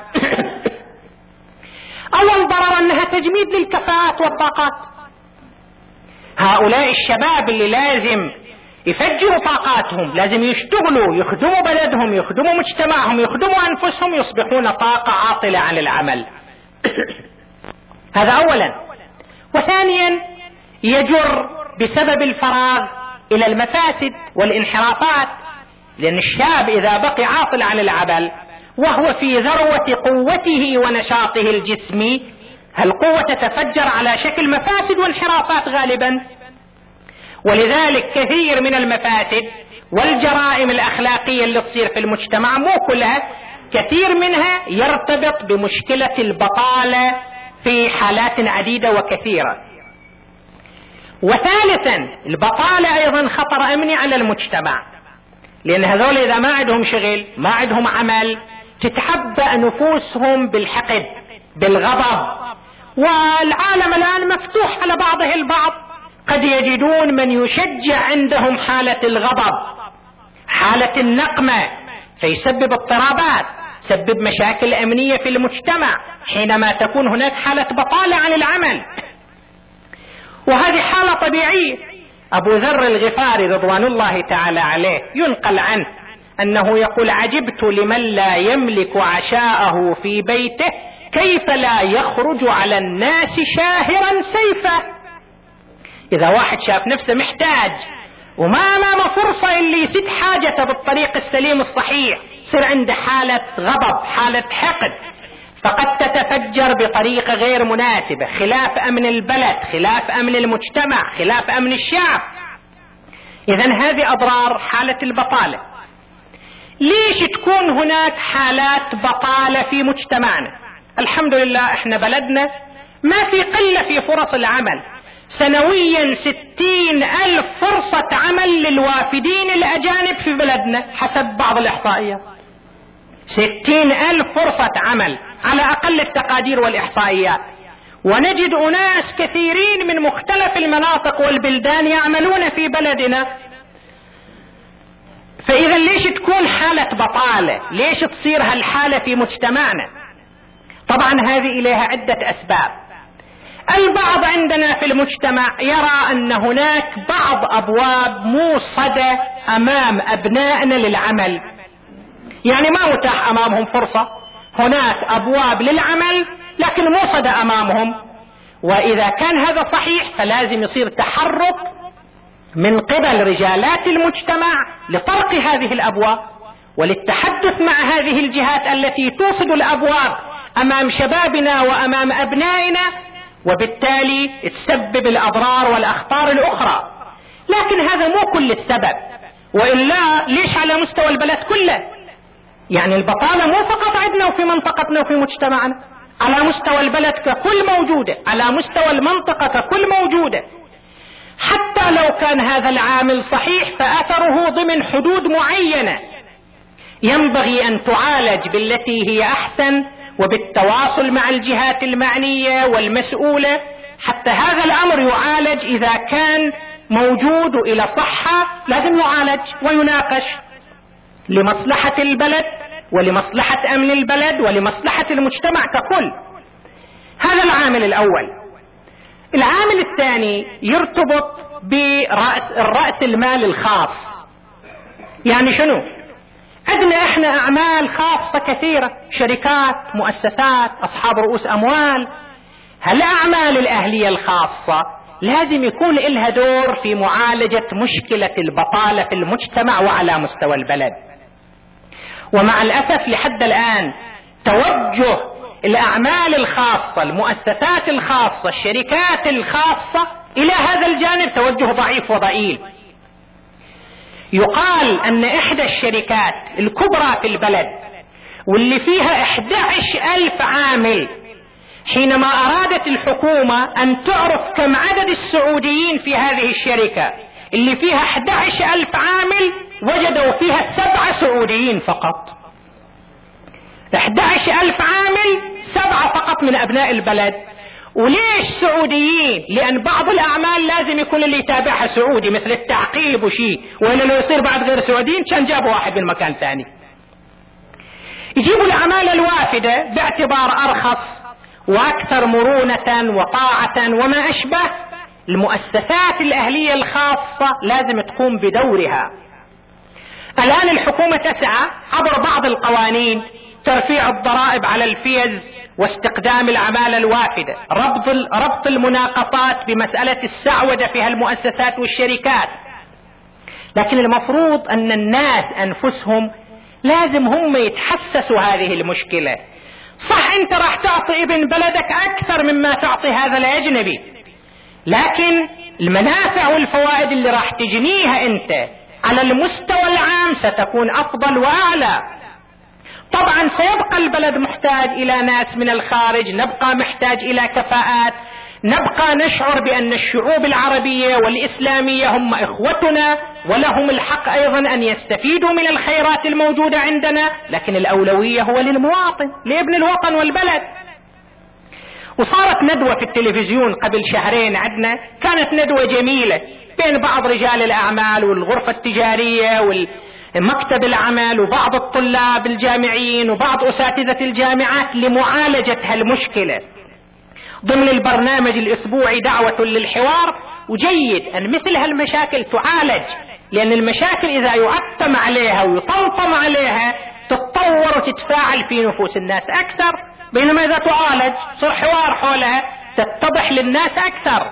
أول ضرر أنها تجميد للكفاءات والطاقات. هؤلاء الشباب اللي لازم يفجروا طاقاتهم، لازم يشتغلوا، يخدموا بلدهم، يخدموا مجتمعهم، يخدموا أنفسهم، يصبحون طاقة عاطلة عن العمل. هذا أولا. وثانيا يجر بسبب الفراغ إلى المفاسد والانحرافات، لأن الشاب إذا بقي عاطل عن العمل وهو في ذروة قوته ونشاطه الجسمي، هالقوة تتفجر على شكل مفاسد وانحرافات غالبا. ولذلك كثير من المفاسد والجرائم الأخلاقية اللي تصير في المجتمع، مو كلها، كثير منها يرتبط بمشكلة البطالة في حالات عديدة وكثيرة. وثالثا البطالة أيضا خطر أمني على المجتمع، لأن هذول إذا ما عندهم شغل، ما عندهم عمل، تتحبأ نفوسهم بالحقد بالغضب. والعالم الآن مفتوح على بعضه البعض، قد يجدون من يشجع عندهم حالة الغضب، حالة النقمة، فيسبب اضطرابات، سبب مشاكل أمنية في المجتمع حينما تكون هناك حالة بطالة عن العمل. وهذه حالة طبيعية. أبو ذر الغفاري رضوان الله تعالى عليه ينقل عنه أنه يقول: عجبت لمن لا يملك عشاءه في بيته كيف لا يخرج على الناس شاهرا سيفا. إذا واحد شاف نفسه محتاج وما أمامه فرصة اللي يسد حاجته بالطريق السليم الصحيح، يصير عنده حالة غضب، حالة حقد، فقد تتفجر بطريقة غير مناسبة، خلاف أمن البلد، خلاف أمن المجتمع، خلاف أمن الشعب. إذن هذه أضرار حالة البطالة. ليش تكون هناك حالات بطالة في مجتمعنا؟ الحمد لله احنا بلدنا ما في قلة في فرص العمل، سنويا 60,000 فرصة عمل للوافدين الأجانب في بلدنا حسب بعض الإحصائيات. 60,000 فرصة عمل على أقل التقادير والإحصائيات، ونجد أناس كثيرين من مختلف المناطق والبلدان يعملون في بلدنا. فإذا ليش تكون حالة بطالة؟ ليش تصير هالحالة في مجتمعنا؟ طبعا هذه إليها عدة أسباب. البعض عندنا في المجتمع يرى أن هناك بعض أبواب موصدة أمام أبنائنا للعمل، يعني ما متاح أمامهم فرصة، هناك أبواب للعمل لكن موصدة أمامهم. وإذا كان هذا صحيح فلازم يصير تحرك من قبل رجالات المجتمع لطرق هذه الأبواب وللتحدث مع هذه الجهات التي توصد الأبواب أمام شبابنا وأمام أبنائنا، وبالتالي تسبب الأضرار والأخطار الأخرى. لكن هذا مو كل السبب، وإلا ليش على مستوى البلد كله؟ يعني البطالة مو فقط عندنا وفي منطقتنا وفي مجتمعنا، على مستوى البلد ككل موجودة، على مستوى المنطقة ككل موجودة. حتى لو كان هذا العامل صحيح فأثره ضمن حدود معينة ينبغي أن تعالج بالتي هي أحسن وبالتواصل مع الجهات المعنية والمسؤولة، حتى هذا الأمر يعالج. إذا كان موجود إلى صحة لازم يعالج ويناقش لمصلحة البلد ولمصلحة أمن البلد ولمصلحة المجتمع ككل. هذا العامل الأول. العامل الثاني يرتبط برأس المال الخاص. يعني شنو؟ عندنا احنا أعمال خاصة كثيرة، شركات، مؤسسات، أصحاب رؤوس أموال. هالأعمال الأهلية الخاصة لازم يكون لها دور في معالجة مشكلة البطالة في المجتمع وعلى مستوى البلد. ومع الأسف لحد الآن توجه الأعمال الخاصة، المؤسسات الخاصة، الشركات الخاصة إلى هذا الجانب توجه ضعيف وضئيل. يقال أن إحدى الشركات الكبرى في البلد واللي فيها 11,000 عامل، حينما أرادت الحكومة أن تعرف كم عدد السعوديين في هذه الشركة اللي فيها 11,000 عامل، وجدوا فيها 7 سعوديين فقط. 11,000 عامل، 7 فقط من أبناء البلد. وليش سعوديين؟ لأن بعض الأعمال لازم يكون اللي يتابعها سعودي، مثل التعقيب وشيء، وإلا لو يصير بعد غير سعوديين كان جابوا واحد من مكان ثاني. يجيبوا العمالة الوافدة باعتبار أرخص وأكثر مرونة وطاعة وما أشبه. المؤسسات الأهلية الخاصة لازم تقوم بدورها. الآن الحكومة تسعى عبر بعض القوانين ترفيع الضرائب على الفيز واستقدام العمالة الوافدة، ربط المناقصات بمسألة السعودة في هالمؤسسات والشركات. لكن المفروض أن الناس أنفسهم لازم هم يتحسسوا هذه المشكلة. صح أنت راح تعطي ابن بلدك أكثر مما تعطي هذا الأجنبي، لكن المنافع والفوائد اللي راح تجنيها أنت على المستوى العام ستكون أفضل وأعلى. طبعا سيبقى البلد محتاج إلى ناس من الخارج، نبقى محتاج إلى كفاءات، نبقى نشعر بأن الشعوب العربية والإسلامية هم إخوتنا ولهم الحق أيضا أن يستفيدوا من الخيرات الموجودة عندنا، لكن الأولوية هو للمواطن، لابن الوطن والبلد. وصارت ندوة في التلفزيون قبل شهرين عندنا، كانت ندوة جميلة بين بعض رجال الأعمال والغرفة التجارية والمكتب العمل وبعض الطلاب الجامعيين وبعض أساتذة الجامعات لمعالجة هالمشكلة ضمن البرنامج الأسبوعي دعوة للحوار. وجيد أن مثل هالمشاكل تعالج، لأن المشاكل إذا يعتم عليها ويطمطم عليها تتطور وتتفاعل في نفوس الناس أكثر، بينما إذا تعالج صار حوار حولها تتضح للناس أكثر.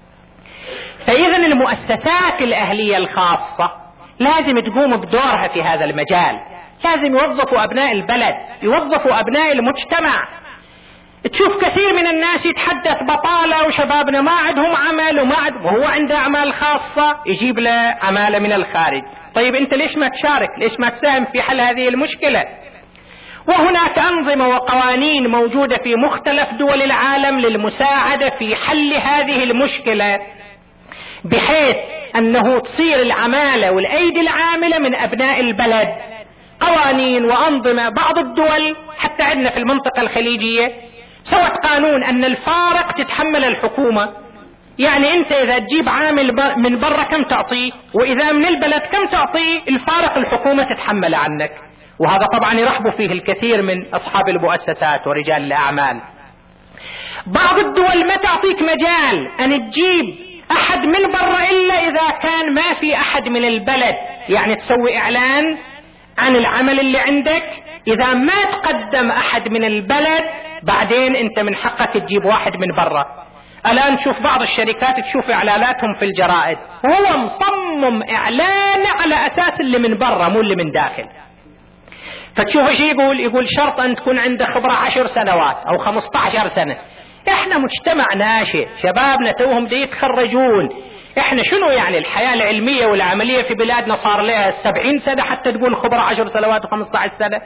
فإذا المؤسسات الأهلية الخاصة لازم تقوم بدورها في هذا المجال، لازم يوظفوا أبناء البلد، يوظفوا أبناء المجتمع. تشوف كثير من الناس يتحدث بطالة وشبابنا ما عندهم عمل وهو عنده أعمال خاصة يجيب له عمالة من الخارج. طيب أنت ليش ما تشارك؟ ليش ما تساهم في حل هذه المشكلة؟ وهناك أنظمة وقوانين موجودة في مختلف دول العالم للمساعدة في حل هذه المشكلة، بحيث أنه تصير العمالة والأيدي العاملة من أبناء البلد. قوانين وأنظمة، بعض الدول حتى عندنا في المنطقة الخليجية سوت قانون أن الفارق تتحمل الحكومة. يعني أنت إذا تجيب عامل من برا كم تعطيه، وإذا من البلد كم تعطيه، الفارق الحكومة تتحمل عنك. وهذا طبعا يرحب فيه الكثير من أصحاب المؤسسات ورجال الأعمال. بعض الدول ما تعطيك مجال أن تجيب أحد من برا إلا إذا كان ما في أحد من البلد، يعني تسوي إعلان عن العمل اللي عندك، إذا ما تقدم أحد من البلد بعدين أنت من حقك تجيب واحد من برا. الآن تشوف بعض الشركات تشوف إعلاناتهم في الجرائد هو مصمم إعلان على أساس اللي من برا مو اللي من داخل. فتشوف ايش يقول شرط أن تكون عنده خبرة 10 سنوات أو 15 سنة. احنا مجتمع ناشئ، شبابنا توهم دي يتخرجون، احنا شنو يعني الحياة العلمية والعملية في بلادنا صار لها 70 سنة حتى تقول خبرة 10 سنوات و15 سنة.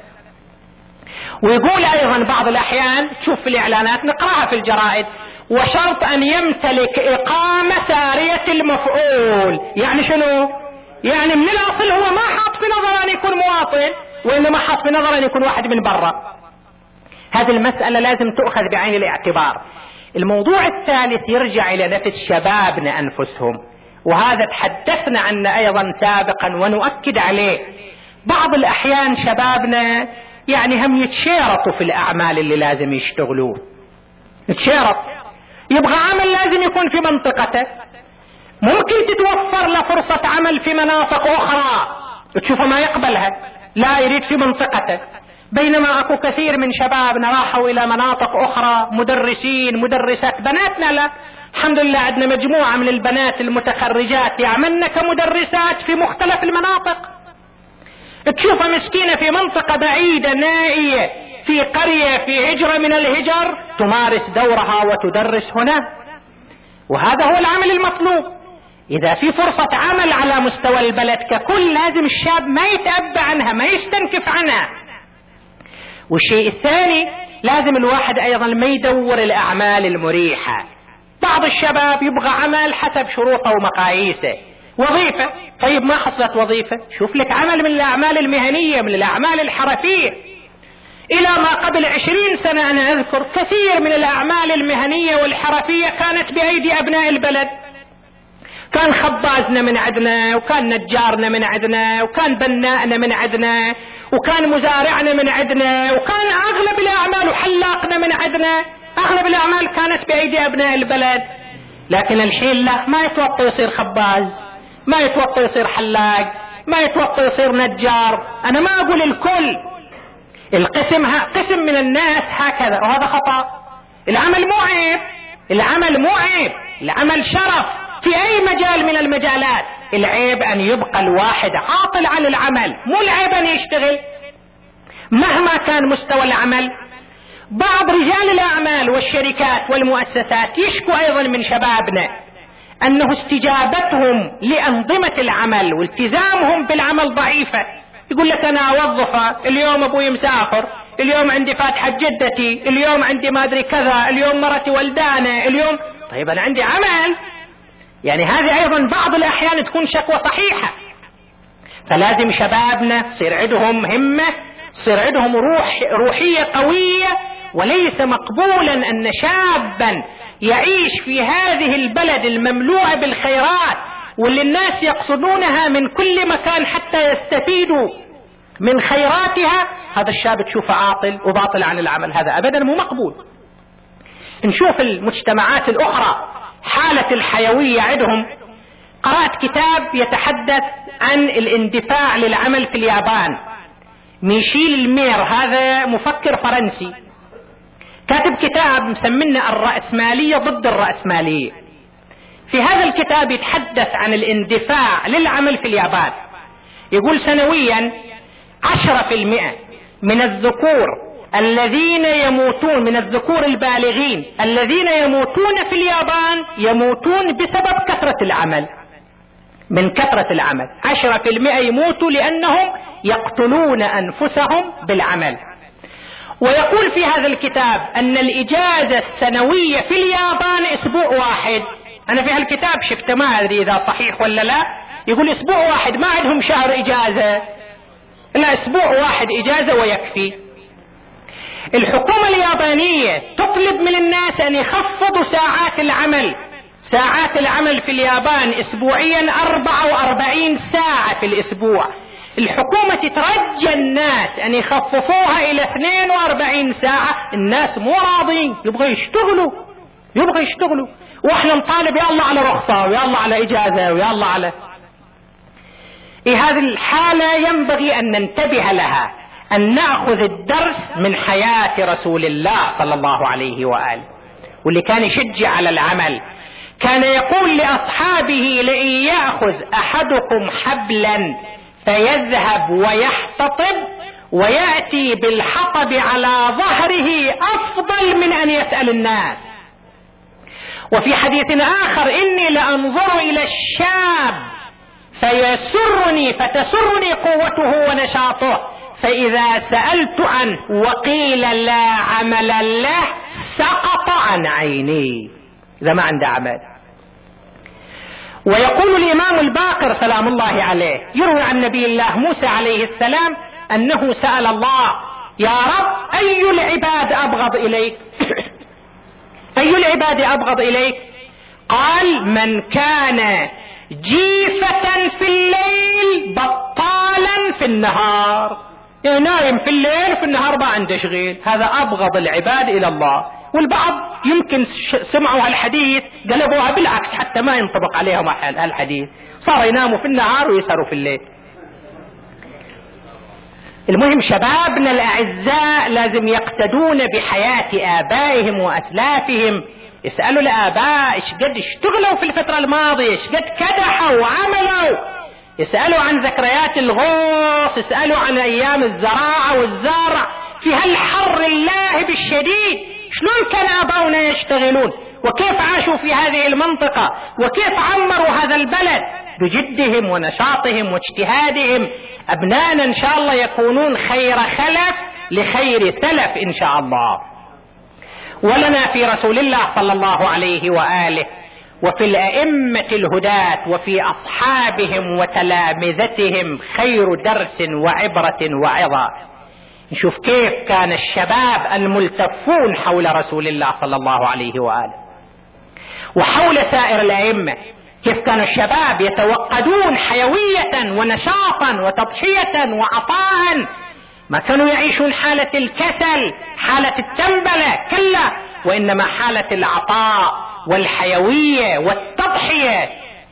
ويقول ايضا بعض الاحيان تشوف في الاعلانات نقراها في الجرائد وشرط ان يمتلك اقامة سارية المفعول. يعني شنو؟ يعني من الاصل هو ما حاط في نظر ان يكون مواطن، وانما حاط في نظر ان يكون واحد من برا. هذه المسألة لازم تؤخذ بعين الاعتبار. الموضوع الثالث يرجع الى نفس شبابنا انفسهم، وهذا تحدثنا عنه ايضا سابقا ونؤكد عليه. بعض الاحيان شبابنا يعني هم يتشارطوا في الاعمال اللي لازم يشتغلوه، يتشارط يبغى عمل لازم يكون في منطقته، ممكن تتوفر له فرصة عمل في مناطق اخرى تشوفه ما يقبلها، لا يريد في منطقته. بينما اكو كثير من شبابنا راحوا الى مناطق اخرى، مدرسين مدرسات، بناتنا لا الحمد لله عندنا مجموعة من البنات المتخرجات يعملن كمدرسات في مختلف المناطق. تشوفها مسكينة في منطقة بعيدة نائية في قرية في هجرة من الهجر تمارس دورها وتدرس هنا، وهذا هو العمل المطلوب. إذا في فرصة عمل على مستوى البلد ككل لازم الشاب ما يتأبى عنها، ما يستنكف عنها. والشيء الثاني لازم الواحد أيضا ما يدور الأعمال المريحة. بعض الشباب يبغى عمل حسب شروطه ومقاييسه، وظيفة، طيب ما حصلت وظيفة، شوف لك عمل من الأعمال المهنية، من الأعمال الحرفية. إلى ما قبل 20 سنة أنا أذكر كثير من الأعمال المهنية والحرفية كانت بأيدي أبناء البلد. كان خبازنا من عندنا، وكان نجارنا من عندنا، وكان بنائنا من عندنا، وكان مزارعنا من عندنا، وكان أغلب الأعمال وحلاقنا من عندنا. أغلب الأعمال كانت بأيدي أبناء البلد. لكن الحين لا، ما يتوقع يصير خباز، ما يتوقع يصير حلاق، ما يتوقع يصير نجار. أنا ما أقول الكل، قسم من الناس هكذا، وهذا خطأ. العمل مو عيب، العمل مو عيب، العمل شرف في أي مجال من المجالات. العيب أن يبقى الواحد عاطل عن العمل، مو العيب أن يشتغل مهما كان مستوى العمل. بعض رجال الأعمال والشركات والمؤسسات يشكو أيضا من شبابنا أنه استجابتهم لأنظمة العمل والتزامهم بالعمل ضعيفة. يقول لك أنا أوظفه، اليوم أبوي مسافر، اليوم عندي فاتحة جدتي، اليوم عندي ما أدري كذا، اليوم مرتي ولدانة، اليوم طيب أنا عندي عمل. يعني هذه أيضا بعض الأحيان تكون شكوى صحيحة. فلازم شبابنا يصير عندهم همة، يصير عندهم روحية قوية. وليس مقبولا أن شابا يعيش في هذه البلد المملوءة بالخيرات واللي الناس يقصدونها من كل مكان حتى يستفيدوا من خيراتها، هذا الشاب تشوفه عاطل وباطل عن العمل. هذا أبدا مو مقبول. نشوف المجتمعات الأخرى حالة الحيوية عندهم. قرأت كتاب يتحدث عن الاندفاع للعمل في اليابان. ميشيل المير، هذا مفكر فرنسي، كاتب كتاب مسمينه الرأسمالية ضد الرأسمالية. في هذا الكتاب يتحدث عن الاندفاع للعمل في اليابان. يقول سنويا 10% من الذكور الذين يموتون، من الذكور البالغين الذين يموتون في اليابان، يموتون بسبب كثرة العمل. من كثرة العمل 10% يموتوا لأنهم يقتلون أنفسهم بالعمل. ويقول في هذا الكتاب أن الإجازة السنوية في اليابان أسبوع واحد. أنا في هالكتاب شفت، ما أدري إذا صحيح ولا لا، يقول أسبوع واحد، ما عندهم شهر إجازة، لا أسبوع واحد إجازة ويكفي. الحكومة اليابانية تطلب من الناس أن يخفضوا ساعات العمل. ساعات العمل في اليابان أسبوعيا 44 ساعة في الأسبوع. الحكومة تترجى الناس أن يخففوها إلى 42 ساعة. الناس مو راضين، يبغى يشتغلوا، وإحنا نطالب يا الله على رخصة، ويا الله على إجازة، ويا الله على هذه الحالة ينبغي أن ننتبه لها، أن نأخذ الدرس من حياة رسول الله صلى الله عليه وآله، واللي كان يشجع على العمل. كان يقول لأصحابه: لئن يأخذ أحدكم حبلا فيذهب ويحتطب ويأتي بالحطب على ظهره أفضل من أن يسأل الناس. وفي حديث آخر: إني لأنظر إلى الشاب فتسرني قوته ونشاطه، فإذا سألت عنه وقيل لا عمل له سقط عن عيني، إذا ما عنده عمل. ويقول الإمام الباقر سلام الله عليه، يروي عن نبي الله موسى عليه السلام أنه سأل الله: يا رب أي العباد أبغض إليك؟ أي العباد أبغض إليك؟ قال: من كان جيفة في الليل بطالا في النهار. يعني نايم في الليل في النهار ما عنده شغل، هذا أبغض العباد إلى الله. والبعض يمكن سمعوا هالحديث قلبوها بالعكس حتى ما ينطبق عليهم هالحديث، صار يناموا في النهار ويسهروا في الليل. المهم شبابنا الأعزاء لازم يقتدون بحياة آبائهم وأسلافهم. يسألوا الآباء إيش قد اشتغلوا في الفترة الماضية، إيش قد كدحوا وعملوا. يسألوا عن ذكريات الغوص، يسألوا عن أيام الزراعة والزرع في هالحر اللاهب الشديد، شلون كان آباؤنا يشتغلون، وكيف عاشوا في هذه المنطقة، وكيف عمروا هذا البلد بجدهم ونشاطهم واجتهادهم. أبنائنا إن شاء الله يكونون خير خلف لخير سلف إن شاء الله. ولنا في رسول الله صلى الله عليه وآله وفي الأئمة الهداة وفي أصحابهم وتلامذتهم خير درس وعبرة وعظة. نشوف كيف كان الشباب الملتفون حول رسول الله صلى الله عليه وآله وحول سائر الأئمة، كيف كانوا الشباب يتوقدون حيوية ونشاطا وتضحية وعطاء، ما كانوا يعيشون حالة الكسل، حالة التنبلة، كلا، وإنما حالة العطاء والحيوية والتضحية.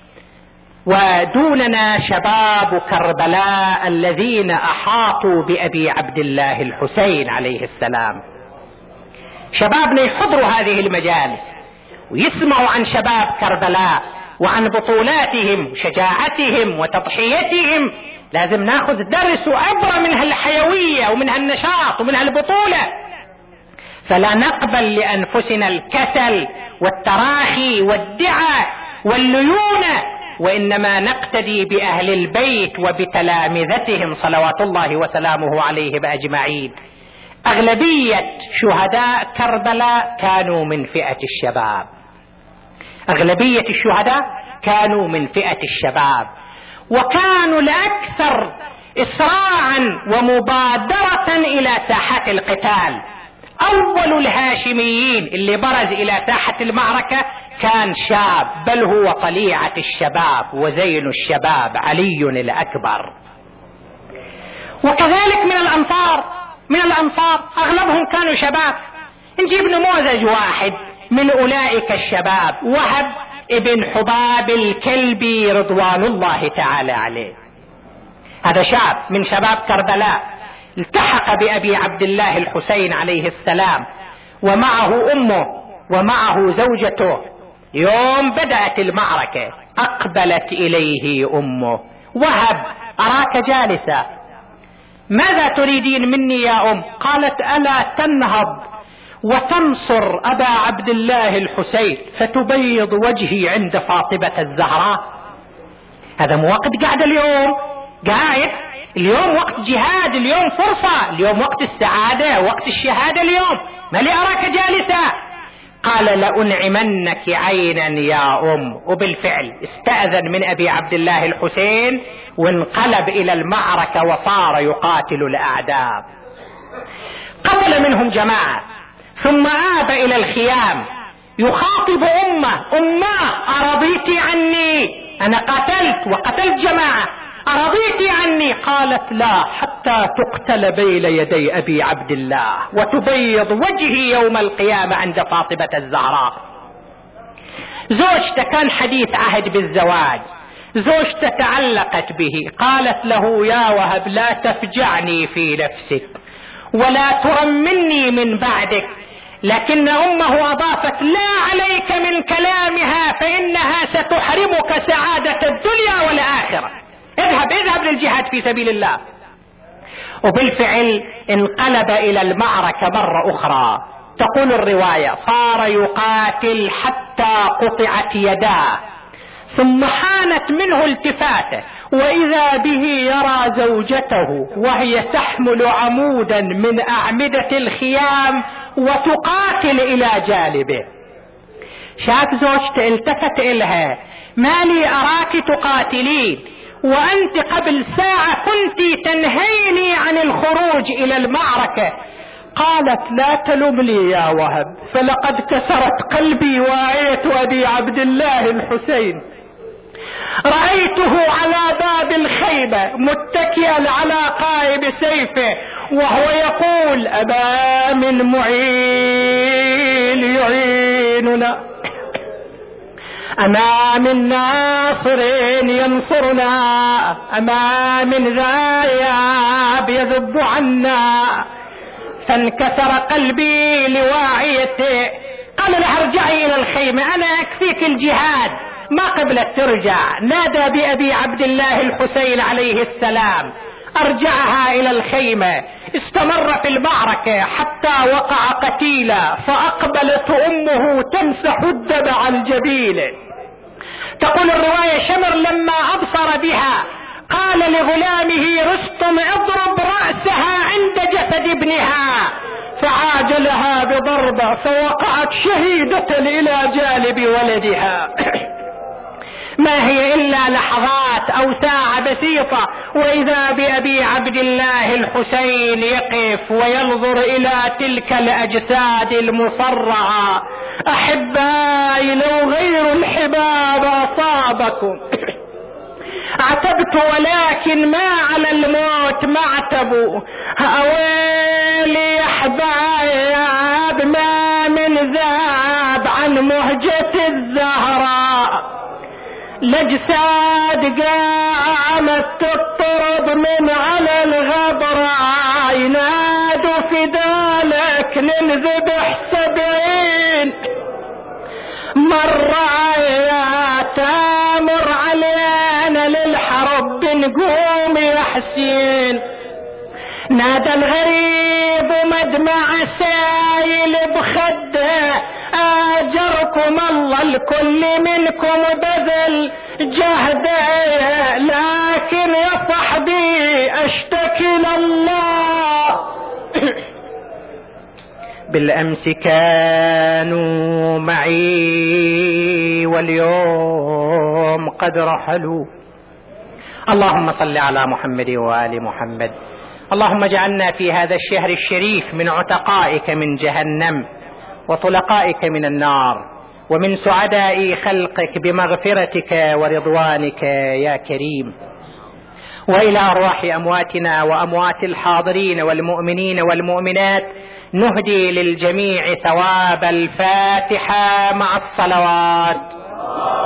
ودوننا شباب كربلاء الذين أحاطوا بأبي عبد الله الحسين عليه السلام. شبابنا يحضروا هذه المجالس ويسمعوا عن شباب كربلاء وعن بطولاتهم وشجاعتهم وتضحيتهم. لازم ناخذ درس وعبرة من هالحيوية ومن هالنشاط ومن هالبطولة، فلا نقبل لأنفسنا الكسل والتراخي والدعاء والليونة، وإنما نقتدي بأهل البيت وبتلامذتهم صلوات الله وسلامه عليهم أجمعين. أغلبية شهداء كربلاء كانوا من فئة الشباب، أغلبية الشهداء كانوا من فئة الشباب، وكانوا الأكثر إسراعا ومبادرة إلى ساحات القتال. أول الهاشميين اللي برز إلى ساحة المعركة كان شاب، بل هو طليعة الشباب وزين الشباب، علي الأكبر. وكذلك من الأنصار أغلبهم كانوا شباب. نجيب نموذج واحد من أولئك الشباب، وهب ابن حباب الكلبي رضوان الله تعالى عليه. هذا شاب من شباب كربلاء، التحق بأبي عبد الله الحسين عليه السلام ومعه أمه ومعه زوجته. يوم بدأت المعركة أقبلت إليه أمه: وهب، أراك جالسا، ماذا تريدين مني يا أم؟ قالت: ألا تنهض وتنصر أبا عبد الله الحسين فتبيض وجهي عند فاطمة الزهراء؟ هذا مو وقت قاعد اليوم، قاعد اليوم وقت جهاد، اليوم فرصة، اليوم وقت السعادة، وقت الشهادة، اليوم ما لي أراك جالسة. قال: لأنعمنك عينا يا أم. وبالفعل استأذن من أبي عبد الله الحسين وانقلب إلى المعركة وصار يقاتل الأعداء. قتل منهم جماعة ثم آب إلى الخيام يخاطب أمه: أرضيت عني؟ أنا قتلت وقتلت جماعة، أرضيت عني؟ قالت: لا، حتى تقتل بين يدي أبي عبد الله وتبيض وجهي يوم القيامة عند فاطمة الزهراء. زوجته كان حديث عهد بالزواج، زوجته تعلقت به، قالت له: يا وهب، لا تفجعني في نفسك ولا تؤمني من بعدك. لكن أمه أضافت: لا عليك من كلامها فإنها ستحرمك سعادة الدنيا والآخرة، اذهب للجهاد في سبيل الله. وبالفعل انقلب إلى المعركة مرة أخرى. تقول الرواية: صار يقاتل حتى قطعت يداه، ثم حانت منه التفاته وإذا به يرى زوجته وهي تحمل عمودا من أعمدة الخيام وتقاتل إلى جانبه. شاف زوجته، التفت إلها: ما لي أراك تقاتلين وأنت قبل ساعة كنت تنهيني عن الخروج إلى المعركة؟ قالت: لا تلمني يا وهب، فلقد كسرت قلبي واعية أبي عبد الله الحسين. رأيته على باب الخيمة متكئا على قائم سيفه وهو يقول: أما من معين يعيننا، أما من ناصر ينصرنا، أما من ذايب يذب عنا. فانكسر قلبي لواعيته. قال لها: ارجعي إلى الخيمة، أنا أكفيك الجهاد. ما قبلت ترجع، نادى بأبي عبد الله الحسين عليه السلام، أرجعها إلى الخيمة. استمر في المعركة حتى وقع قتيلا، فأقبلت أمه تمسح الدم عن جبينه. تقول الرواية: شمر لما أبصر بها قال لغلامه رستم: اضرب رأسها عند جسد ابنها، فعاجلها بضربة فوقعت شهيدة إلى جانب ولدها. ما هي إلا لحظات أو ساعة بسيطة، وإذا بأبي عبد الله الحسين يقف وينظر إلى تلك الأجساد المصرعة. أحبائي، لو غير الحباب أصابكم عتبت، ولكن ما على الموت معتبوا. أويلي يا أحباب، ما من ذاب عن مهجة الزهراء، لجساد قامت تطرب من على الغبراء، ينادوا فدالك ننذبح 70 مرة يا تامر علينا للحرب بنقوم يا حسين. نادى الغريب ومدمع سايل بخده، آجركم الله الكل منكم بذل جهده، لكن يا صاحبي اشتكي لله. بالأمس كانوا معي واليوم قد رحلوا. اللهم صل على محمد وآل محمد. اللهم اجعلنا في هذا الشهر الشريف من عتقائك من جهنم وطلقائك من النار، ومن سعداء خلقك بمغفرتك ورضوانك يا كريم. وإلى أرواح أمواتنا وأموات الحاضرين والمؤمنين والمؤمنات نهدي للجميع ثواب الفاتحة مع الصلوات.